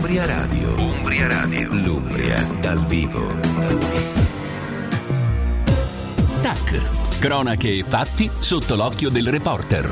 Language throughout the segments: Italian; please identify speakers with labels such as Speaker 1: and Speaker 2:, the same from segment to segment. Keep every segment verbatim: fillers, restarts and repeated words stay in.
Speaker 1: Umbria Radio. Umbria Radio. L'Umbria dal vivo. Tac. Cronache e fatti sotto l'occhio del reporter.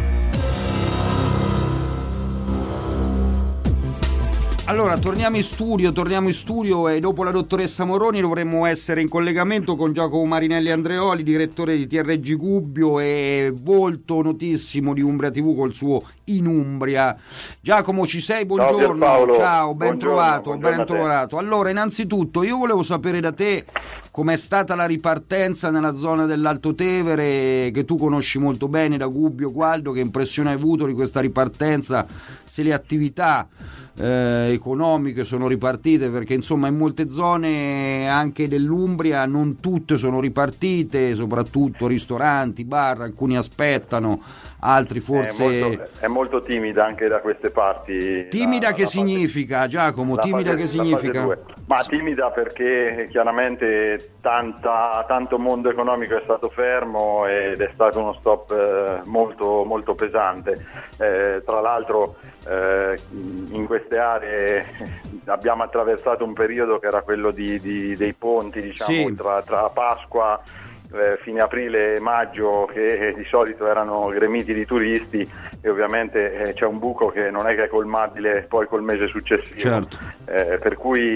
Speaker 2: Allora, torniamo in studio, torniamo in studio e dopo la dottoressa Moroni dovremmo essere in collegamento con Giacomo Marinelli Andreoli, direttore di T R G Gubbio e volto notissimo di Umbria tivù col suo In Umbria. Giacomo, ci sei? Buongiorno.
Speaker 3: Ciao,
Speaker 2: Ciao, ben
Speaker 3: buongiorno,
Speaker 2: trovato,
Speaker 3: buongiorno
Speaker 2: ben trovato. Allora, innanzitutto io volevo sapere da te com'è stata la ripartenza nella zona dell'Alto Tevere, che tu conosci molto bene da Gubbio, Gualdo, che impressione hai avuto di questa ripartenza, se le attività Eh, economiche sono ripartite, perché insomma in molte zone anche dell'Umbria non tutte sono ripartite, soprattutto ristoranti, bar, alcuni aspettano, altri forse
Speaker 3: è molto, è molto timida anche da queste parti.
Speaker 2: Timida
Speaker 3: la,
Speaker 2: che
Speaker 3: la
Speaker 2: significa
Speaker 3: fase,
Speaker 2: Giacomo? Timida
Speaker 3: fase,
Speaker 2: che significa?
Speaker 3: Ma timida perché chiaramente tanta, tanto mondo economico è stato fermo ed è stato uno stop eh, molto, molto pesante. Eh, tra l'altro eh, in queste aree abbiamo attraversato un periodo che era quello di, di, dei ponti, diciamo, sì. tra, tra Pasqua, eh, fine aprile e maggio, che eh, di solito erano gremiti di turisti, e ovviamente eh, c'è un buco che non è che è colmabile poi col mese successivo.
Speaker 2: Certo.
Speaker 3: Eh, per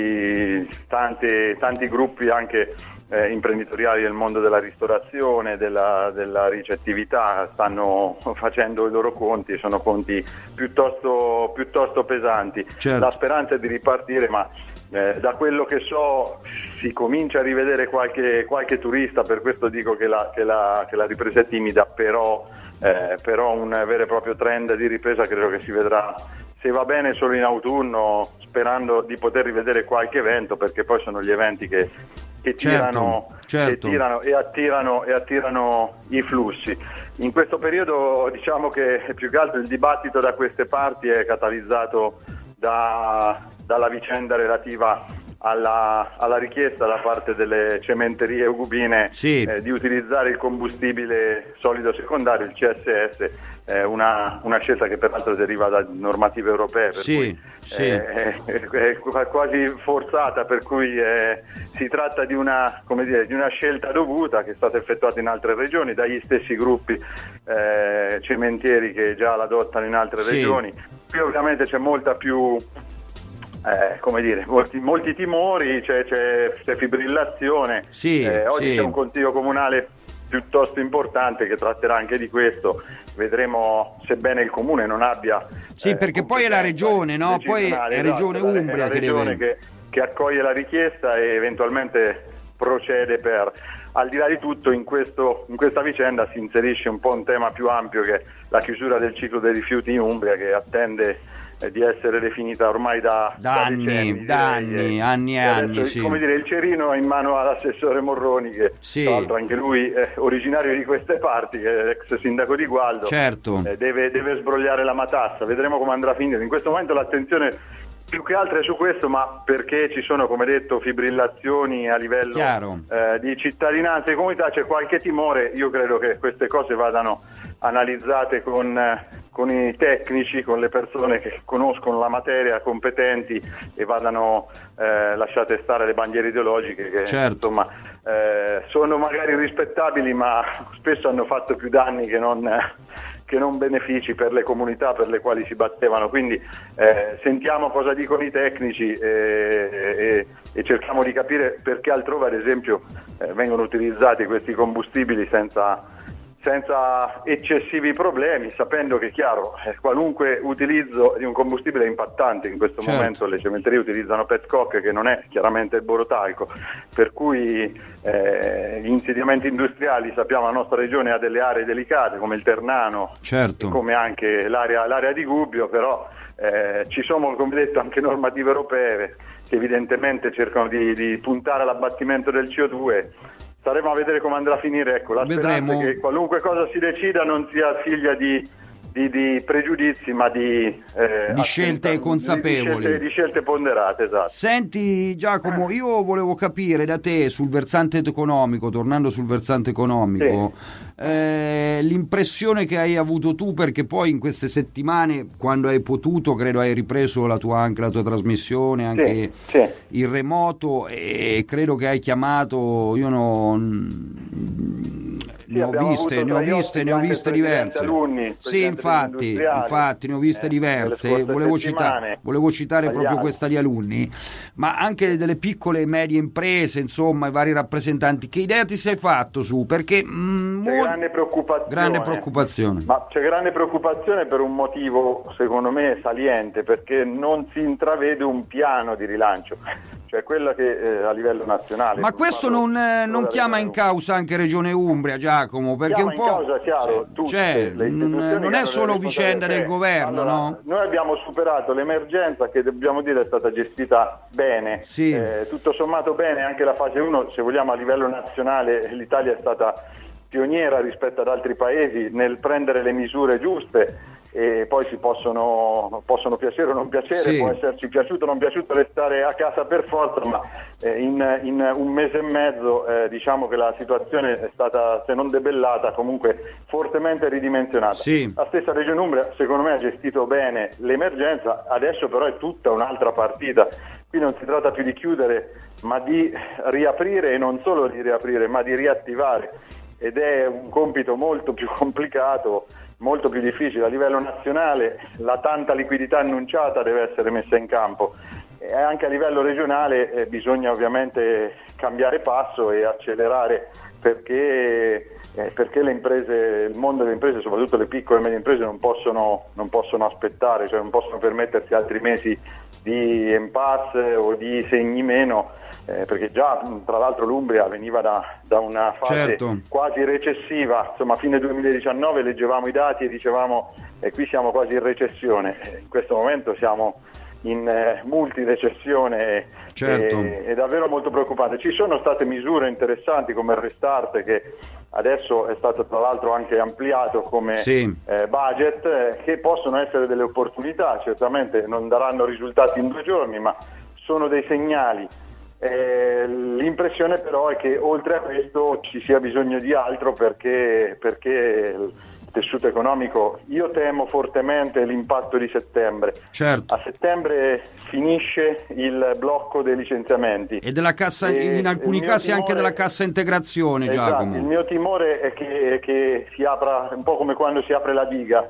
Speaker 3: cui tante, tanti gruppi anche eh, imprenditoriali del mondo della ristorazione, della, della ricettività stanno facendo i loro conti, e sono conti piuttosto, piuttosto pesanti.
Speaker 2: Certo.
Speaker 3: La speranza è di ripartire, ma eh, da quello che so si comincia a rivedere qualche, qualche turista, per questo dico che la, che la, che la ripresa è timida, però, eh, però un vero e proprio trend di ripresa credo che si vedrà, se va bene, solo in autunno, sperando di poter rivedere qualche evento, perché poi sono gli eventi che, che, tirano,
Speaker 2: certo, certo.
Speaker 3: che tirano e attirano, e attirano i flussi. In questo periodo diciamo che più che altro il dibattito da queste parti è catalizzato da, dalla vicenda relativa alla, alla richiesta da parte delle cementerie ugubine, sì. eh, di utilizzare il combustibile solido secondario, il C S S, eh, una, una scelta che peraltro deriva da normative europee, per
Speaker 2: sì,
Speaker 3: cui
Speaker 2: sì.
Speaker 3: È, è, è quasi forzata, per cui è, si tratta di una, come dire, di una scelta dovuta che è stata effettuata in altre regioni dagli stessi gruppi eh, cementieri che già l'adottano in altre sì. regioni. Qui ovviamente c'è molta più Eh, come dire, molti, molti timori, c'è, c'è, c'è fibrillazione,
Speaker 2: sì,
Speaker 3: eh, oggi
Speaker 2: sì.
Speaker 3: c'è un consiglio comunale piuttosto importante che tratterà anche di questo, vedremo, sebbene il comune non abbia
Speaker 2: sì eh, perché poi è la regione, no? Poi è regione
Speaker 3: esatto,
Speaker 2: Umbria
Speaker 3: è la
Speaker 2: che
Speaker 3: regione
Speaker 2: deve...
Speaker 3: che, che accoglie la richiesta e eventualmente procede per. Al di là di tutto, in, questo, in questa vicenda si inserisce un po' un tema più ampio, che è la chiusura del ciclo dei rifiuti in Umbria, che attende eh, di essere definita ormai da,
Speaker 2: da,
Speaker 3: da
Speaker 2: anni,
Speaker 3: decenni,
Speaker 2: da anni,
Speaker 3: e,
Speaker 2: anni e anni.
Speaker 3: Adesso,
Speaker 2: sì.
Speaker 3: come dire, il cerino è in mano all'assessore Morroni, che
Speaker 2: sì.
Speaker 3: tra l'altro anche lui è originario di queste parti, che è ex sindaco di Gualdo,
Speaker 2: certo.
Speaker 3: eh, deve, deve sbrogliare la matassa. Vedremo come andrà a finire. In questo momento l'attenzione più che altro è su questo, ma perché ci sono, come detto, fibrillazioni a livello eh, di cittadinanza e comunità, c'è qualche timore. Io credo che queste cose vadano analizzate con, con i tecnici, con le persone che conoscono la materia, competenti, e vadano eh, lasciate stare le bandiere ideologiche che
Speaker 2: certo.
Speaker 3: insomma eh, sono magari rispettabili, ma spesso hanno fatto più danni che non che non benefici per le comunità per le quali si battevano. Quindi eh, sentiamo cosa dicono i tecnici e, e, e cerchiamo di capire perché altrove, ad esempio, eh, vengono utilizzati questi combustibili senza, senza eccessivi problemi, sapendo che, chiaro, eh, qualunque utilizzo di un combustibile è impattante. In questo
Speaker 2: certo.
Speaker 3: momento le cementerie utilizzano petcoke, che non è chiaramente il borotalco, per cui eh, gli insediamenti industriali, sappiamo, la nostra regione ha delle aree delicate come il Ternano,
Speaker 2: certo.
Speaker 3: come anche l'area, l'area di Gubbio, però eh, ci sono, come detto, anche normative europee che evidentemente cercano di, di puntare all'abbattimento del C O due. Staremo a vedere come andrà a finire. Ecco, la
Speaker 2: Vedremo.
Speaker 3: speranza è che qualunque cosa si decida non sia figlia di di, di pregiudizi, ma di, eh,
Speaker 2: di scelte
Speaker 3: attenta-
Speaker 2: consapevoli,
Speaker 3: di scelte, di scelte ponderate, esatto.
Speaker 2: Senti Giacomo, io volevo capire da te sul versante economico, tornando sul versante economico, sì. eh, l'impressione che hai avuto tu, perché poi in queste settimane, quando hai potuto, credo hai ripreso la tua, anche la tua trasmissione, anche
Speaker 3: sì, sì.
Speaker 2: in remoto, e credo che hai chiamato, io non...
Speaker 3: Sì,
Speaker 2: ne ho viste, ne ho viste, ne ho viste diverse.
Speaker 3: Alunni,
Speaker 2: sì, infatti, infatti, ne ho viste
Speaker 3: eh,
Speaker 2: diverse. Volevo, cita- volevo citare proprio
Speaker 3: altri.
Speaker 2: questa di alunni, ma anche delle piccole e medie imprese, insomma, i vari rappresentanti. Che idea ti sei fatto su? Perché mh,
Speaker 3: c'è
Speaker 2: mol...
Speaker 3: grande preoccupazione.
Speaker 2: grande preoccupazione.
Speaker 3: Ma c'è grande preoccupazione per un motivo, secondo me, saliente, perché non si intravede un piano di rilancio. Cioè quello che eh, a livello nazionale.
Speaker 2: Ma questo non, eh, non chiama in causa anche Regione Umbria, Giacomo? Perché
Speaker 3: chiama
Speaker 2: un po'.
Speaker 3: in causa, chiaro, tutte
Speaker 2: cioè,
Speaker 3: le istituzioni
Speaker 2: non è solo vicenda del governo,
Speaker 3: allora,
Speaker 2: no?
Speaker 3: Noi abbiamo superato l'emergenza che dobbiamo dire è stata gestita bene,
Speaker 2: sì.
Speaker 3: eh, tutto sommato bene, anche la fase uno, se vogliamo a livello nazionale, l'Italia è stata pioniera rispetto ad altri paesi nel prendere le misure giuste. E poi si possono, possono piacere o non piacere,
Speaker 2: sì.
Speaker 3: può esserci piaciuto o non piaciuto restare a casa per forza, ma eh, in, in un mese e mezzo eh, diciamo che la situazione è stata, se non debellata, comunque fortemente ridimensionata.
Speaker 2: Sì.
Speaker 3: La stessa Regione Umbria secondo me ha gestito bene l'emergenza, adesso però è tutta un'altra partita, qui non si tratta più di chiudere ma di riaprire, e non solo di riaprire ma di riattivare, ed è un compito molto più complicato, molto più difficile. A livello nazionale la tanta liquidità annunciata deve essere messa in campo, e anche a livello regionale eh, bisogna ovviamente cambiare passo e accelerare, perché, eh, perché le imprese, il mondo delle imprese, soprattutto le piccole e medie imprese, non possono, non possono aspettare, cioè non possono permettersi altri mesi di impasse o di segni meno, eh, perché già tra l'altro l'Umbria veniva da, da una fase
Speaker 2: certo.
Speaker 3: quasi recessiva, insomma a fine duemiladiciannove leggevamo i dati e dicevamo eh, qui siamo quasi in recessione, in questo momento siamo in eh, multirecessione,
Speaker 2: certo.
Speaker 3: e, è davvero molto preoccupante. Ci sono state misure interessanti come il Restart, che adesso è stato tra l'altro anche ampliato come
Speaker 2: sì.
Speaker 3: eh, budget, eh, che possono essere delle opportunità, certamente non daranno risultati in due giorni, ma sono dei segnali. Eh, l'impressione però è che oltre a questo ci sia bisogno di altro, perché, perché il tessuto economico, io temo fortemente l'impatto di settembre.
Speaker 2: Certo.
Speaker 3: A settembre finisce il blocco dei licenziamenti
Speaker 2: e della cassa,
Speaker 3: e
Speaker 2: in alcuni casi timore, anche della cassa integrazione.
Speaker 3: Esatto,
Speaker 2: Giacomo.
Speaker 3: Il mio timore è che, che si apra un po' come quando si apre la diga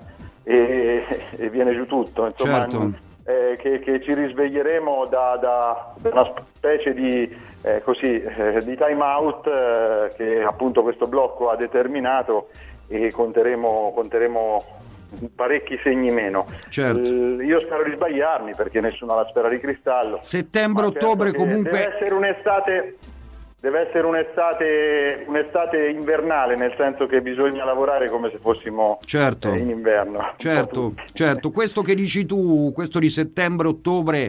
Speaker 3: e, e viene giù tutto, insomma.
Speaker 2: Certo.
Speaker 3: Eh, che, che ci risveglieremo da, da, da una specie di, eh, così, eh, di time out eh, che appunto questo blocco ha determinato, e conteremo, conteremo parecchi segni meno.
Speaker 2: Certo.
Speaker 3: Uh, io spero di sbagliarmi, perché nessuno ha la sfera di cristallo.
Speaker 2: Settembre-ottobre
Speaker 3: certo
Speaker 2: comunque
Speaker 3: deve essere un'estate deve essere un'estate un'estate invernale, nel senso che bisogna lavorare come se fossimo
Speaker 2: certo.
Speaker 3: eh, in inverno.
Speaker 2: Certo, certo. Questo che dici tu, questo di settembre-ottobre,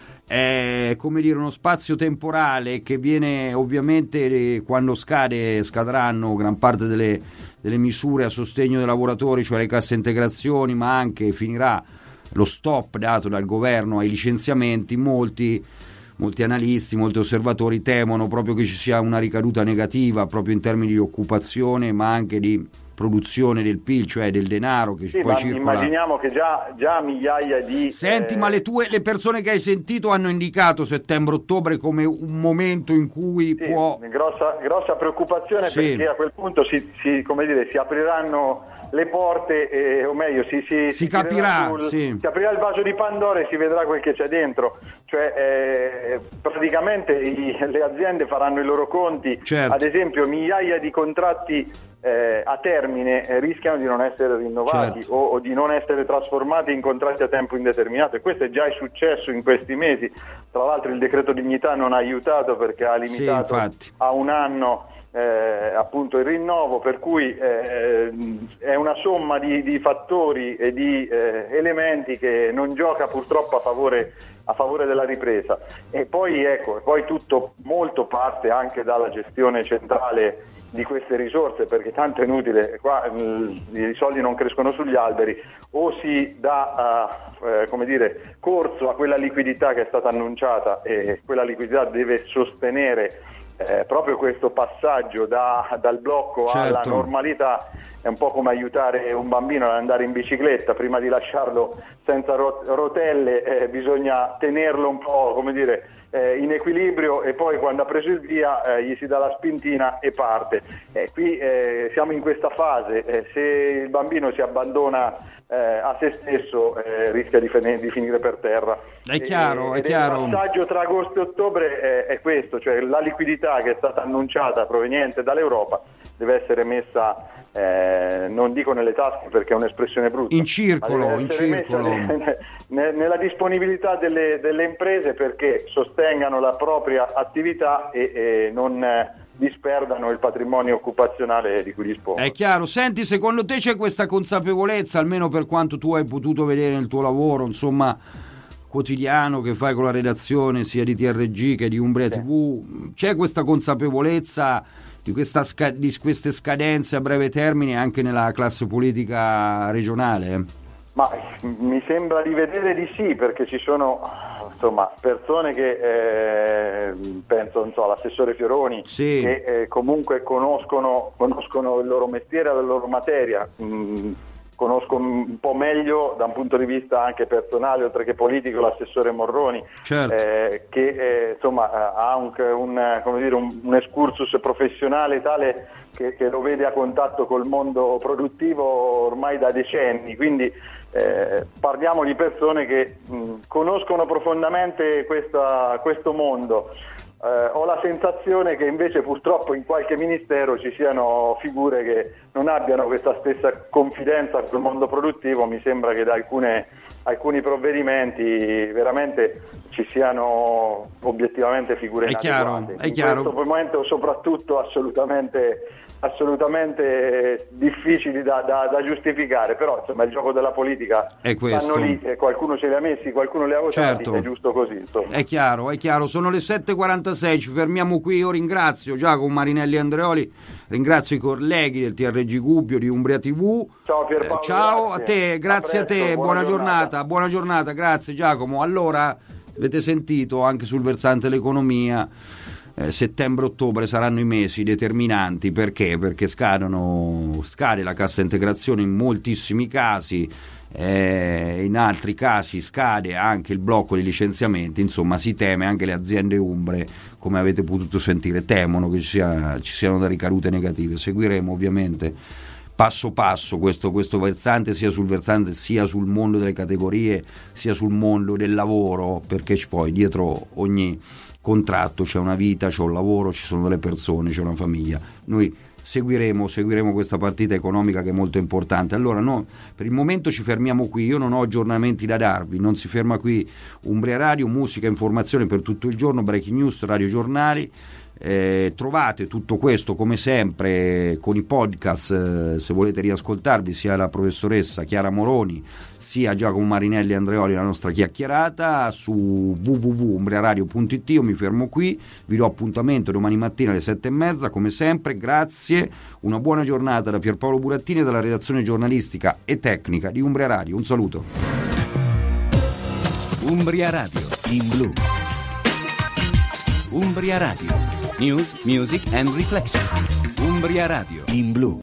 Speaker 2: è come dire uno spazio temporale che viene ovviamente, quando scade scadranno gran parte delle, delle misure a sostegno dei lavoratori, cioè le casse integrazioni, ma anche finirà lo stop dato dal governo ai licenziamenti. Molti molti analisti, molti osservatori temono proprio che ci sia una ricaduta negativa proprio in termini di occupazione, ma anche di produzione del P I L, cioè del denaro che
Speaker 3: sì,
Speaker 2: poi
Speaker 3: ma
Speaker 2: circola.
Speaker 3: Immaginiamo che già, già migliaia di...
Speaker 2: Senti,
Speaker 3: eh...
Speaker 2: ma le tue le persone che hai sentito hanno indicato settembre-ottobre come un momento in cui
Speaker 3: sì,
Speaker 2: può...
Speaker 3: Grossa, grossa preoccupazione, sì. Perché a quel punto si, si, come dire, si apriranno le porte, eh, o meglio si, si,
Speaker 2: si, si capirà,
Speaker 3: sul,
Speaker 2: sì.
Speaker 3: si aprirà il vaso di Pandora e si vedrà quel che c'è dentro. Cioè eh, praticamente i, le aziende faranno i loro conti,
Speaker 2: certo.
Speaker 3: Ad esempio migliaia di contratti eh, a termine eh, rischiano di non essere rinnovati,
Speaker 2: certo.
Speaker 3: o, o di non essere trasformati in contratti a tempo indeterminato, e questo è già successo in questi mesi. Tra l'altro il decreto dignità non ha aiutato, perché ha limitato
Speaker 2: sì,
Speaker 3: a un anno eh, appunto il rinnovo, per cui eh, è una somma di, di fattori e di eh, elementi che non gioca purtroppo a favore, a favore della ripresa. E poi ecco, poi tutto molto parte anche dalla gestione centrale di queste risorse, perché tanto è inutile, qua mh, i soldi non crescono sugli alberi, o si dà uh, eh, come dire, corso a quella liquidità che è stata annunciata, e quella liquidità deve sostenere eh, proprio questo passaggio da, dal blocco certo. alla normalità. È un po' come aiutare un bambino ad andare in bicicletta: prima di lasciarlo senza rot- rotelle eh, bisogna tenerlo un po', come dire, eh, in equilibrio, e poi quando ha preso il via eh, gli si dà la spintina e parte. Eh, qui eh, siamo in questa fase, eh, se il bambino si abbandona eh, a se stesso eh, rischia di, fin- di finire per terra.
Speaker 2: È chiaro,
Speaker 3: e,
Speaker 2: è chiaro.
Speaker 3: Il passaggio tra agosto e ottobre è, è questo, cioè la liquidità che è stata annunciata proveniente dall'Europa deve essere messa, eh, non dico nelle tasche perché è un'espressione brutta,
Speaker 2: in circolo, in circolo.
Speaker 3: Ne, ne, nella disponibilità delle, delle imprese, perché sostengano la propria attività e, e non eh, disperdano il patrimonio occupazionale di cui dispongono.
Speaker 2: È chiaro. Senti, secondo te c'è questa consapevolezza, almeno per quanto tu hai potuto vedere nel tuo lavoro, insomma, quotidiano che fai con la redazione sia di T R G che di Umbria sì. tivù, c'è questa consapevolezza di, questa sca- di queste scadenze a breve termine anche nella classe politica regionale?
Speaker 3: Ma mi sembra di vedere di sì, perché ci sono insomma persone che eh, penso non so, l'assessore Fioroni
Speaker 2: sì.
Speaker 3: che eh, comunque conoscono, conoscono il loro mestiere, la loro materia. Mm, conosco un po' meglio da un punto di vista anche personale oltre che politico l'assessore Morroni,
Speaker 2: certo.
Speaker 3: eh, che eh, insomma ha anche un, come dire, un, un excursus professionale tale che, che lo vede a contatto col mondo produttivo ormai da decenni, quindi eh, parliamo di persone che mh, conoscono profondamente questa, questo mondo. Eh, ho la sensazione che invece purtroppo in qualche ministero ci siano figure che non abbiano questa stessa confidenza col mondo produttivo. Mi sembra che da alcune, alcuni provvedimenti veramente ci siano obiettivamente figure inadeguate.
Speaker 2: È chiaro.
Speaker 3: In questo momento soprattutto assolutamente assolutamente difficili da, da, da giustificare, però insomma il gioco della politica
Speaker 2: è questo.
Speaker 3: Stanno lì, eh, qualcuno ce li ha messi, qualcuno li ha votati,
Speaker 2: certo.
Speaker 3: è giusto così insomma.
Speaker 2: È chiaro, è chiaro, sono le sette e quarantasei, ci fermiamo qui. Io ringrazio Giacomo Marinelli Andreoli, ringrazio i colleghi del T R G Gubbio, di Umbria tivù.
Speaker 3: Ciao Pierpaolo,
Speaker 2: eh, ciao
Speaker 3: grazie.
Speaker 2: a te, grazie a, presto, a te, buona, buona giornata. giornata, buona giornata, grazie Giacomo. Allora, avete sentito anche sul versante dell'economia, Eh, settembre-ottobre saranno i mesi determinanti. Perché? Perché scadono, scade la cassa integrazione in moltissimi casi, eh, in altri casi scade anche il blocco dei licenziamenti. Insomma, si teme, anche le aziende umbre, come avete potuto sentire, temono che ci, sia, ci siano da ricadute negative. Seguiremo ovviamente passo passo questo, questo versante, sia sul versante sia sul mondo delle categorie, sia sul mondo del lavoro, perché poi dietro ogni contratto c'è una vita, c'è un lavoro, ci sono delle persone, c'è una famiglia. Noi seguiremo, seguiremo questa partita economica che è molto importante. Allora no, per il momento ci fermiamo qui, io non ho aggiornamenti da darvi, non si ferma qui Umbria Radio, musica e informazione per tutto il giorno, breaking news, radiogiornali. Eh, trovate tutto questo come sempre con i podcast, eh, se volete riascoltarvi, sia la professoressa Chiara Moroni sia Giacomo Marinelli Andreoli, la nostra chiacchierata su w w w punto umbria radio punto it. Io mi fermo qui, vi do appuntamento domani mattina alle sette e mezza come sempre. Grazie, una buona giornata da Pierpaolo Burattini e dalla redazione giornalistica e tecnica di Umbria Radio. Un saluto.
Speaker 1: Umbria Radio in blu. Umbria Radio. News, music and reflection. Umbria Radio in blu.